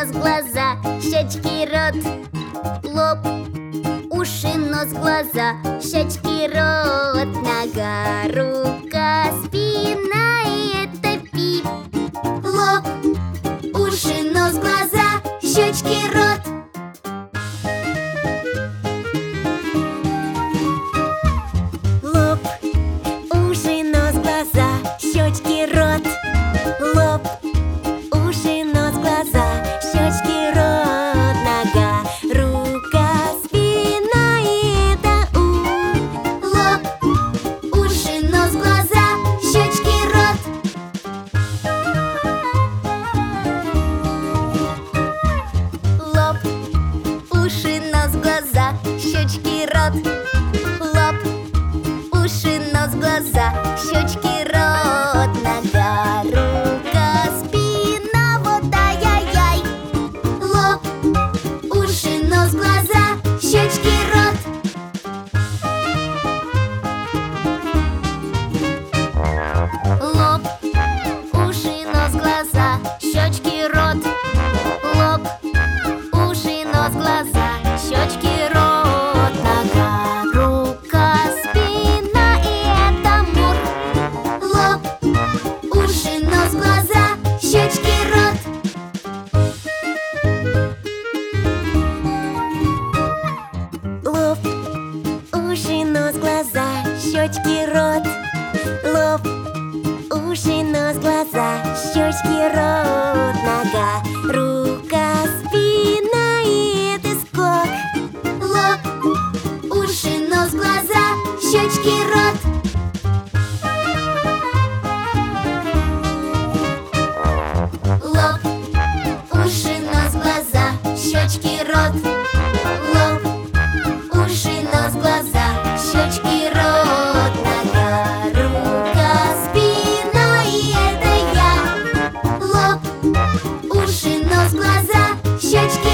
нос, глаза, щечки, рот. Лоб, уши, нос, глаза, щечки, рот. Нога, рука, спина, и это пип. Лоб, уши, нос, глаза, щечки, рот. Лоб, уши, нос, глаза, щечки, рот. Лоб, уши, нос, глаза, щечки, рот. Нога, рука, спина, и это у. Лоб, уши, нос, глаза, щечки, рот. Лоб, уши, нос, глаза, щечки, рот. Лоб, уши, нос, глаза, щечки, рот. Нога, рука, спина, вот ай-яй-яй. Лоб, уши, нос, глаза, щечки, рот. Лоб, уши, нос, глаза, щечки, рот. Лоб, уши, нос, глаза, щечки, рот. Нога, рука, спина, и это мур. Лоб, уши, нос, глаза, щечки, рот. Лоб, уши, нос, глаза, щечки, рот. Лоб, уши, нос, глаза, щечки, рот. Нога, рука, спина, и это скок. Лоб, уши, нос, глаза, щечки, рот. Лоб, уши, нос, глаза, щечки, рот. Лоб, уши, нос, глаза, щечки, рот. Нога, рука, спина, и это я. Лоб, уши, нос, глаза, щечки,